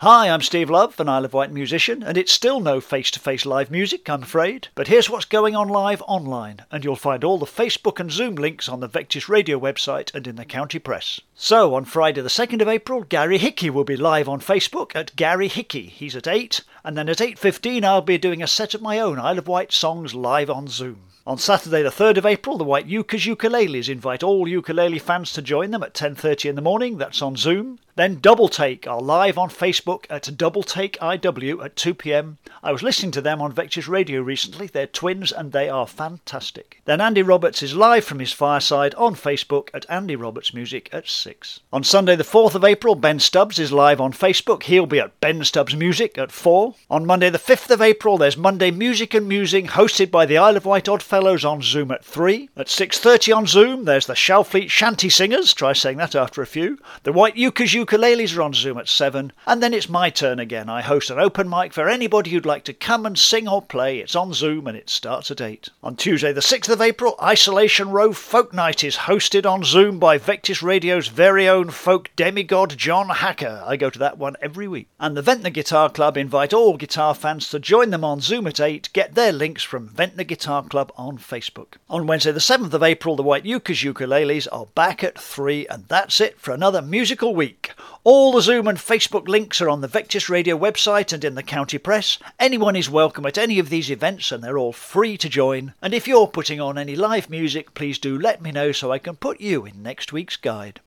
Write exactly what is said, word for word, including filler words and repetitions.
Hi, I'm Steve Love, an Isle of Wight musician, and it's still no face-to-face live music, I'm afraid. But here's what's going on live online, and you'll find all the Facebook and Zoom links on the Vectis Radio website and in the county press. So, on Friday the second of April, Gary Hickey will be live on Facebook at Gary Hickey. He's at eight, and then at eight fifteen I'll be doing a set of my own Isle of Wight songs live on Zoom. On Saturday the third of April, the Wight Ukers Ukuleles invite all ukulele fans to join them at ten thirty in the morning, that's on Zoom. Then Double Take are live on Facebook at Double Take I W at two p m. I was listening to them on Vectis Radio recently, they're twins and they are fantastic. Then Andy Roberts is live from his fireside on Facebook at Andy Roberts Music at six. On Sunday the fourth of April, Ben Stubbs is live on Facebook, he'll be at Ben Stubbs Music at four. On Monday the fifth of April, there's Monday Music and Musing hosted by the Isle of Wight Oddfellows on Zoom at three. At six thirty on Zoom, there's the Shalfleet Shanty Singers, try saying that after a few. The Wight Ukers Ukuleles are on Zoom at seven, and then it's my turn again. I host an open mic for anybody who'd like to come and sing or play. It's on Zoom and it starts at eight. On Tuesday the sixth of April, Isolation Row Folk Night is hosted on Zoom by Vectis Radio's very own folk demigod John Hacker. I go to that one every week. And the Ventnor Guitar Club invite all guitar fans to join them on Zoom at eight. Get their links from Ventnor Guitar Club on Facebook. On Wednesday the seventh of April, the Wight Ukers Ukuleles are back at three, and that's it for another musical week. All the Zoom and Facebook links are on the Vectis Radio website and in the county press. Anyone is welcome at any of these events and they're all free to join. And if you're putting on any live music, please do let me know so I can put you in next week's guide.